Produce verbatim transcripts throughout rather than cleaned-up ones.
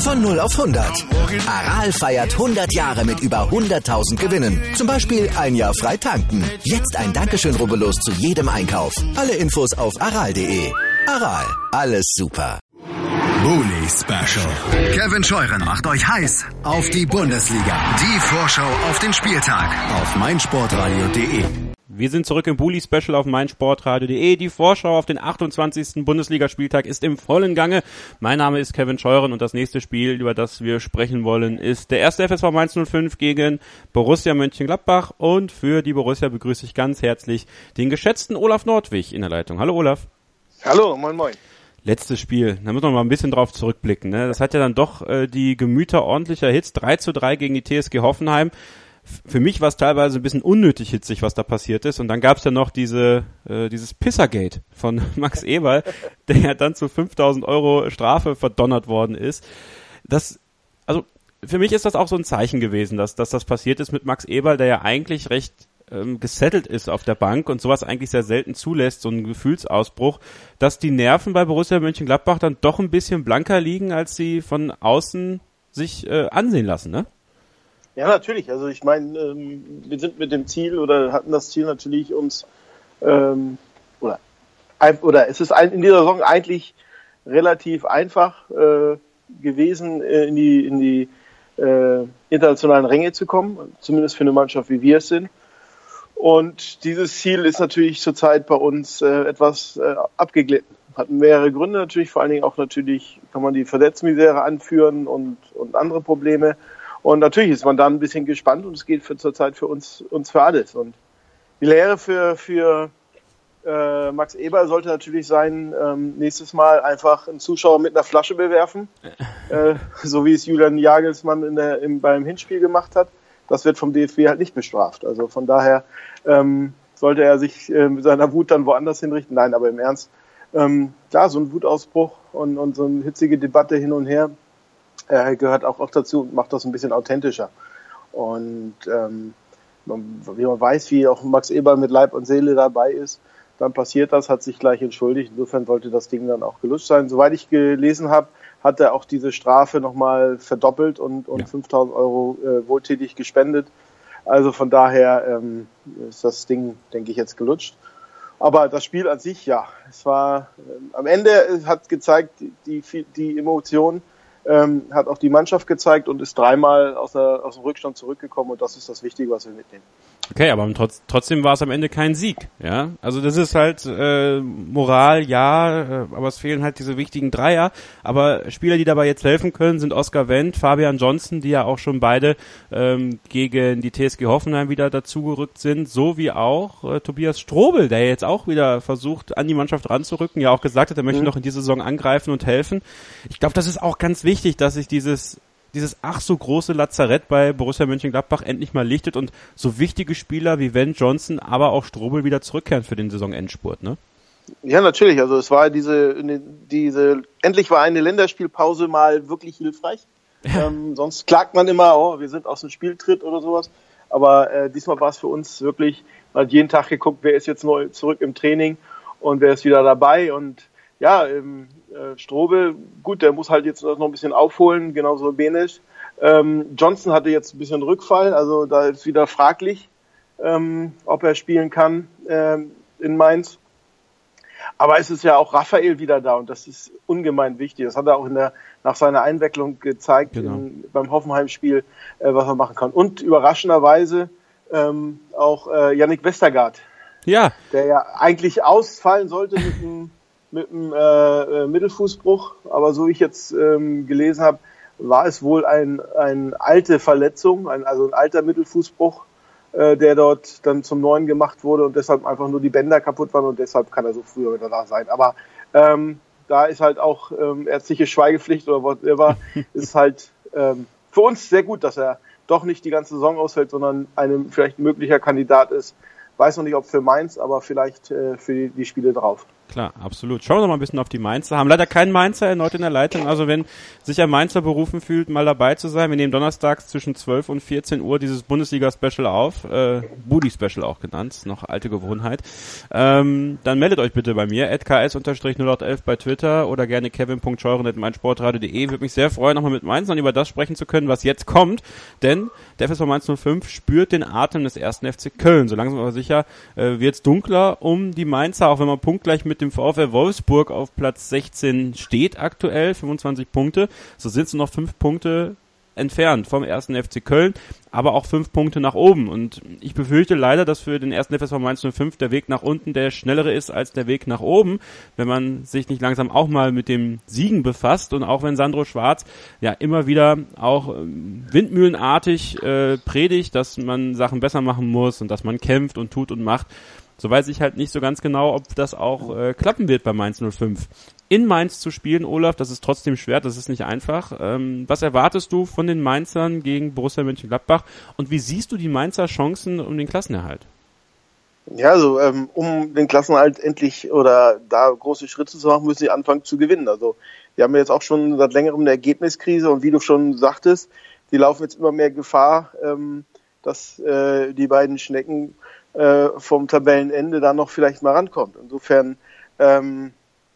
Von null auf hundert. Aral feiert hundert Jahre mit über hunderttausend Gewinnen. Zum Beispiel ein Jahr frei tanken. Jetzt ein Dankeschön, rubbellos zu jedem Einkauf. Alle Infos auf aral punkt de. Aral, alles super. Bully Special. Kevin Scheuren macht euch heiß auf die Bundesliga. Die Vorschau auf den Spieltag auf meinsportradio punkt de. Wir sind zurück im Bully Special auf meinsportradio punkt de. Die Vorschau auf den achtundzwanzigsten Bundesligaspieltag ist im vollen Gange. Mein Name ist Kevin Scheuren und das nächste Spiel, über das wir sprechen wollen, ist der erste F S V Mainz null fünf gegen Borussia Mönchengladbach. Und für die Borussia begrüße ich ganz herzlich den geschätzten Olaf Nordwig in der Leitung. Hallo Olaf. Hallo, moin moin. Letztes Spiel, da müssen wir mal ein bisschen drauf zurückblicken. Ne? Das hat ja dann doch äh, die Gemüter ordentlich erhitzt. drei zu drei gegen die T S G Hoffenheim. Für mich war es teilweise ein bisschen unnötig hitzig, was da passiert ist. Und dann gab es ja noch diese äh, dieses Pissergate von Max Eberl, der ja dann zu fünftausend Euro Strafe verdonnert worden ist. Das, also für mich ist das auch so ein Zeichen gewesen, dass, dass das passiert ist mit Max Eberl, der ja eigentlich recht ähm, gesettelt ist auf der Bank und sowas eigentlich sehr selten zulässt, so einen Gefühlsausbruch, dass die Nerven bei Borussia Mönchengladbach dann doch ein bisschen blanker liegen, als sie von außen sich äh, ansehen lassen, ne? Ja, natürlich. Also ich meine, ähm, wir sind mit dem Ziel oder hatten das Ziel natürlich uns ähm, oder oder es ist ein, in dieser Saison eigentlich relativ einfach äh, gewesen, äh, in die in die äh, internationalen Ränge zu kommen, zumindest für eine Mannschaft wie wir es sind. Und dieses Ziel ist natürlich zurzeit bei uns äh, etwas äh, abgeglitten. Hatten mehrere Gründe natürlich, vor allen Dingen auch natürlich kann man die Verletzungsmisere anführen und und andere Probleme. Und natürlich ist man dann ein bisschen gespannt und es geht für zurzeit für uns uns für alles. Und die Lehre für für äh, Max Eberl sollte natürlich sein, ähm, nächstes Mal einfach einen Zuschauer mit einer Flasche bewerfen, äh, so wie es Julian Jagelsmann in der, im, beim Hinspiel gemacht hat. Das wird vom D F B halt nicht bestraft. Also von daher ähm, sollte er sich äh, mit seiner Wut dann woanders hinrichten. Nein, aber im Ernst, ähm, klar, so ein Wutausbruch und, und so eine hitzige Debatte hin und her, Er gehört auch, auch dazu und macht das ein bisschen authentischer. Und ähm, wie man weiß, wie auch Max Eberl mit Leib und Seele dabei ist, dann passiert das, hat sich gleich entschuldigt. Insofern sollte das Ding dann auch gelutscht sein. Soweit ich gelesen habe, hat er auch diese Strafe nochmal verdoppelt und, und ja. fünftausend Euro äh, wohltätig gespendet. Also von daher ähm, ist das Ding, denke ich, jetzt gelutscht. Aber das Spiel an sich, ja, es war äh, am Ende hat gezeigt, die, die, die Emotion, Ähm, hat auch die Mannschaft gezeigt und ist dreimal aus, der, aus dem Rückstand zurückgekommen und das ist das Wichtige, was wir mitnehmen. Okay, aber trotz, trotzdem war es am Ende kein Sieg, ja. Also das ist halt äh, Moral, ja, äh, aber es fehlen halt diese wichtigen Dreier. Aber Spieler, die dabei jetzt helfen können, sind Oskar Wendt, Fabian Johnson, die ja auch schon beide ähm, gegen die T S G Hoffenheim wieder dazugerückt sind, so wie auch äh, Tobias Strobel, der jetzt auch wieder versucht, an die Mannschaft ranzurücken, ja auch gesagt hat, er möchte mhm. noch in dieser Saison angreifen und helfen. Ich glaube, das ist auch ganz wichtig, dass sich dieses dieses ach so große Lazarett bei Borussia Mönchengladbach endlich mal lichtet und so wichtige Spieler wie Wendt, Johnson, aber auch Strobel wieder zurückkehren für den Saisonendspurt, ne? Ja, natürlich. Also es war diese, diese, endlich war eine Länderspielpause mal wirklich hilfreich. Ja. Ähm, sonst klagt man immer, oh, wir sind aus dem Spieltritt oder sowas. Aber äh, diesmal war es für uns wirklich, man hat jeden Tag geguckt, wer ist jetzt neu zurück im Training und wer ist wieder dabei und ja, ähm, äh, Strobel, gut, der muss halt jetzt noch ein bisschen aufholen, genauso Benisch. Ähm, Johnson hatte jetzt ein bisschen Rückfall, also da ist wieder fraglich, ähm, ob er spielen kann ähm, in Mainz. Aber es ist ja auch Raphael wieder da und das ist ungemein wichtig. Das hat er auch in der, nach seiner Einwechslung gezeigt, genau. in, beim Hoffenheim-Spiel, äh, was er machen kann. Und überraschenderweise ähm, auch äh, Yannick Westergaard, ja. der ja eigentlich ausfallen sollte mit einem mit einem äh, Mittelfußbruch, aber so wie ich jetzt ähm, gelesen habe, war es wohl ein ein alte Verletzung, ein, also ein alter Mittelfußbruch, äh, der dort dann zum Neuen gemacht wurde und deshalb einfach nur die Bänder kaputt waren und deshalb kann er so früher wieder da sein. Aber ähm, da ist halt auch ähm, ärztliche Schweigepflicht oder whatever, ist halt ähm, für uns sehr gut, dass er doch nicht die ganze Saison ausfällt, sondern ein vielleicht möglicher Kandidat ist. Weiß noch nicht, ob für Mainz, aber vielleicht äh, für die, die Spiele drauf. Klar, absolut. Schauen wir noch mal ein bisschen auf die Mainzer. Haben leider keinen Mainzer erneut in der Leitung. Also wenn sich ein Mainzer berufen fühlt, mal dabei zu sein, wir nehmen donnerstags zwischen zwölf und vierzehn Uhr dieses Bundesliga-Special auf, äh, Budi-Special auch genannt, noch alte Gewohnheit. Ähm, dann meldet euch bitte bei mir, at k s null acht elf bei Twitter oder gerne kevin punkt scheuren at meinsportradio punkt de. Würde mich sehr freuen, nochmal mit Mainzern über das sprechen zu können, was jetzt kommt, denn der F S V Mainz null fünf spürt den Atem des ersten F C Köln. So langsam aber sicher äh, wird es dunkler um die Mainzer, auch wenn man punktgleich mit dem VfL Wolfsburg auf Platz sechzehn steht aktuell, fünfundzwanzig Punkte. So sind es noch fünf Punkte entfernt vom ersten F C Köln, aber auch fünf Punkte nach oben. Und ich befürchte leider, dass für den ersten F S V Mainz null fünf der Weg nach unten der schnellere ist als der Weg nach oben, wenn man sich nicht langsam auch mal mit dem Siegen befasst. Und auch wenn Sandro Schwarz ja immer wieder auch windmühlenartig äh, predigt, dass man Sachen besser machen muss und dass man kämpft und tut und macht, so weiß ich halt nicht so ganz genau, ob das auch äh, klappen wird bei Mainz null fünf. In Mainz zu spielen, Olaf, das ist trotzdem schwer, das ist nicht einfach. Ähm, was erwartest du von den Mainzern gegen Borussia Mönchengladbach und wie siehst du die Mainzer Chancen um den Klassenerhalt? Ja, also ähm, um den Klassenerhalt endlich oder da große Schritte zu machen, müssen sie anfangen zu gewinnen. Also wir haben jetzt auch schon seit längerem eine Ergebniskrise und wie du schon sagtest, die laufen jetzt immer mehr Gefahr, ähm, dass äh, die beiden Schnecken äh, vom Tabellenende da noch vielleicht mal rankommt. Insofern ähm,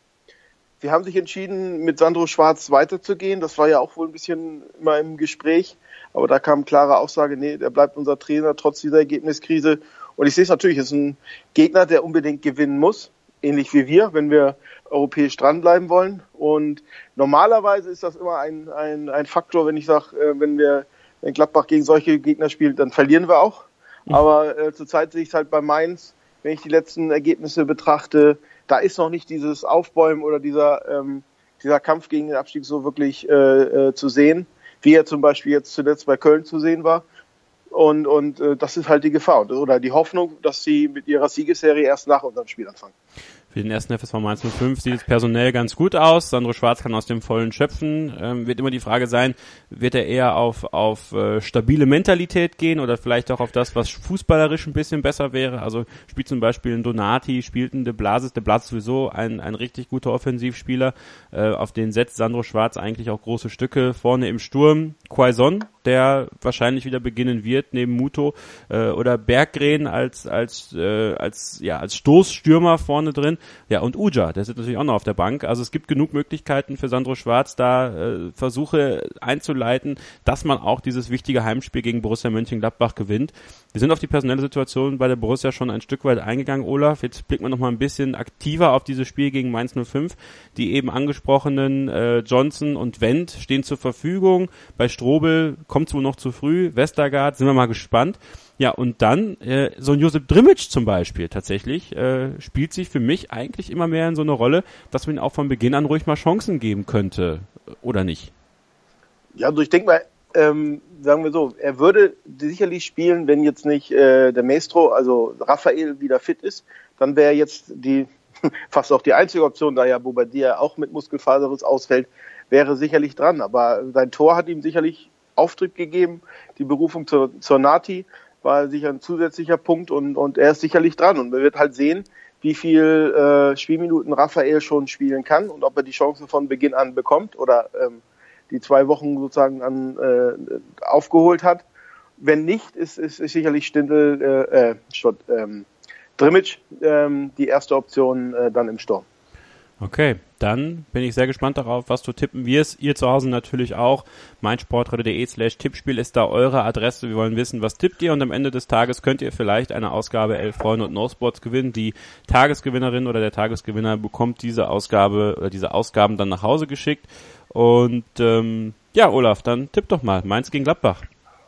wir haben sich entschieden, mit Sandro Schwarz weiterzugehen. Das war ja auch wohl ein bisschen immer im Gespräch. Aber da kam klare Aussage, nee, der bleibt unser Trainer trotz dieser Ergebniskrise. Und ich sehe es natürlich, es ist ein Gegner, der unbedingt gewinnen muss. Ähnlich wie wir, wenn wir europäisch dranbleiben wollen. Und normalerweise ist das immer ein, ein, ein Faktor, wenn ich sage, wenn wir wenn Gladbach gegen solche Gegner spielt, dann verlieren wir auch. Aber äh, zurzeit sehe ich es halt bei Mainz, wenn ich die letzten Ergebnisse betrachte, da ist noch nicht dieses Aufbäumen oder dieser ähm, dieser Kampf gegen den Abstieg so wirklich äh, äh, zu sehen, wie er zum Beispiel jetzt zuletzt bei Köln zu sehen war. Und und äh, das ist halt die Gefahr oder die Hoffnung, dass sie mit ihrer Siegesserie erst nach unserem Spiel anfangen. Für den ersten F S V Mainz null fünf sieht es personell ganz gut aus. Sandro Schwarz kann aus dem Vollen schöpfen. Ähm, wird immer die Frage sein, wird er eher auf auf äh, stabile Mentalität gehen oder vielleicht auch auf das, was fußballerisch ein bisschen besser wäre. Also spielt zum Beispiel ein Donati, spielt ein De Blasis. De Blasis sowieso ein ein richtig guter Offensivspieler. Äh, auf den setzt Sandro Schwarz eigentlich auch große Stücke. Vorne im Sturm Quaison, der wahrscheinlich wieder beginnen wird, neben Muto äh, oder Berggren als als äh, als ja als Stoßstürmer vorne drin. Ja, und Uja, der sitzt natürlich auch noch auf der Bank. Also es gibt genug Möglichkeiten für Sandro Schwarz, da äh, Versuche einzuleiten, dass man auch dieses wichtige Heimspiel gegen Borussia Mönchengladbach gewinnt. Wir sind auf die personelle Situation bei der Borussia schon ein Stück weit eingegangen, Olaf. Jetzt blicken wir noch mal ein bisschen aktiver auf dieses Spiel gegen Mainz null fünf. Die eben angesprochenen äh, Johnson und Wendt stehen zur Verfügung. Bei Strobel kommt es wohl noch zu früh. Westergaard, sind wir mal gespannt. Ja, und dann äh, so ein Josip Drmic zum Beispiel tatsächlich äh, spielt sich für mich eigentlich immer mehr in so eine Rolle, dass man ihm auch von Beginn an ruhig mal Chancen geben könnte, oder nicht? Ja, also ich denke mal, ähm, sagen wir so, er würde sicherlich spielen, wenn jetzt nicht äh, der Maestro, also Raphael, wieder fit ist, dann wäre jetzt die fast auch die einzige Option, da ja Bobadilla auch mit Muskelfaserriss ausfällt, wäre sicherlich dran. Aber sein Tor hat ihm sicherlich Auftrieb gegeben, die Berufung zur, zur Nati war sicher ein zusätzlicher Punkt und, und er ist sicherlich dran. Und man wird halt sehen, wie viel äh, Spielminuten Raphael schon spielen kann und ob er die Chance von Beginn an bekommt oder ähm, die zwei Wochen sozusagen an, äh, aufgeholt hat. Wenn nicht, ist, ist, ist sicherlich Stindl, äh, äh, statt, ähm, Drmic ähm, die erste Option äh, dann im Sturm. Okay, dann bin ich sehr gespannt darauf, was du tippen wirst. Ihr zu Hause natürlich auch. meinsportradio.de slash Tippspiel ist da eure Adresse. Wir wollen wissen, was tippt ihr und am Ende des Tages könnt ihr vielleicht eine Ausgabe Elf Freunde und No Sports gewinnen. Die Tagesgewinnerin oder der Tagesgewinner bekommt diese Ausgabe oder diese Ausgaben dann nach Hause geschickt. Und ähm, ja, Olaf, dann tipp doch mal. Mainz gegen Gladbach.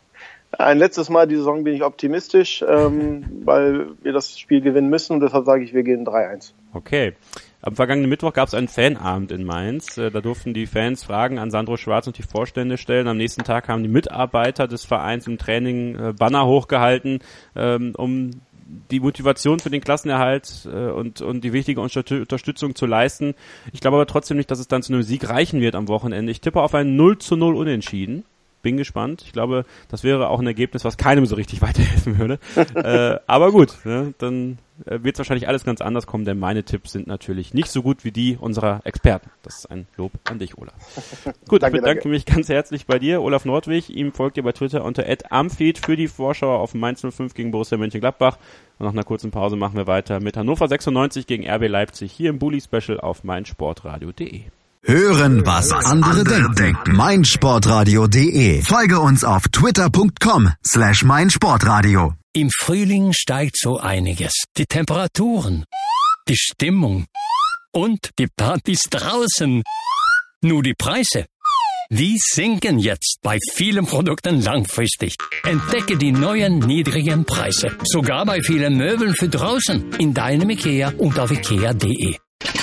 Ein letztes Mal die Saison bin ich optimistisch, ähm, weil wir das Spiel gewinnen müssen. Deshalb sage ich, wir gehen drei eins. Okay. Am vergangenen Mittwoch gab es einen Fanabend in Mainz. Da durften die Fans Fragen an Sandro Schwarz und die Vorstände stellen. Am nächsten Tag haben die Mitarbeiter des Vereins im Training äh, Banner hochgehalten, ähm, um die Motivation für den Klassenerhalt äh, und und die wichtige Unterstützung zu leisten. Ich glaube aber trotzdem nicht, dass es dann zu einem Sieg reichen wird am Wochenende. Ich tippe auf ein null zu null Unentschieden. Bin gespannt. Ich glaube, das wäre auch ein Ergebnis, was keinem so richtig weiterhelfen würde. äh, aber gut, ne? Dann äh, wird es wahrscheinlich alles ganz anders kommen, denn meine Tipps sind natürlich nicht so gut wie die unserer Experten. Das ist ein Lob an dich, Olaf. Gut, danke, ich bedanke danke. mich ganz herzlich bei dir, Olaf Nordwig. Ihm folgt ihr bei Twitter unter at amfried für die Vorschau auf Mainz null fünf gegen Borussia Mönchengladbach. Und nach einer kurzen Pause machen wir weiter mit Hannover sechsundneunzig gegen R B Leipzig hier im Bully-Special auf meinsportradio punkt de. Hören, was andere denken. meinsportradio punkt de. Folge uns auf twitter punkt com slash meinsportradio. Im Frühling steigt so einiges. Die Temperaturen, die Stimmung und die Partys draußen. Nur die Preise, die sinken jetzt bei vielen Produkten langfristig. Entdecke die neuen niedrigen Preise. Sogar bei vielen Möbeln für draußen. In deinem Ikea und auf ikea punkt de.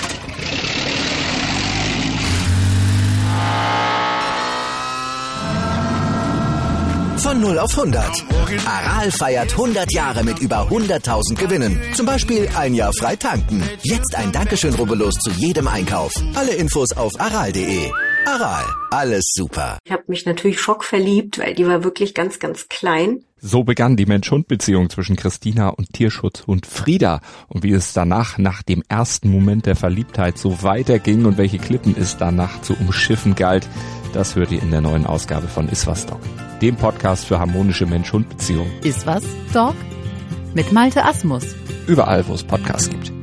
Von null auf hundert. Aral feiert hundert Jahre mit über hunderttausend Gewinnen. Zum Beispiel ein Jahr frei tanken. Jetzt ein Dankeschön, rubbellos zu jedem Einkauf. Alle Infos auf aral punkt de. Aral, alles super. Ich habe mich natürlich schockverliebt, weil die war wirklich ganz, ganz klein. So begann die Mensch-Hund-Beziehung zwischen Christina und Tierschutzhund Frieda. Und wie es danach, nach dem ersten Moment der Verliebtheit, so weiterging und welche Klippen es danach zu umschiffen galt, das hört ihr in der neuen Ausgabe von Iswas Dog, dem Podcast für harmonische Mensch-Hund-Beziehungen. Iswas Dog mit Malte Asmus. Überall, wo es Podcasts gibt.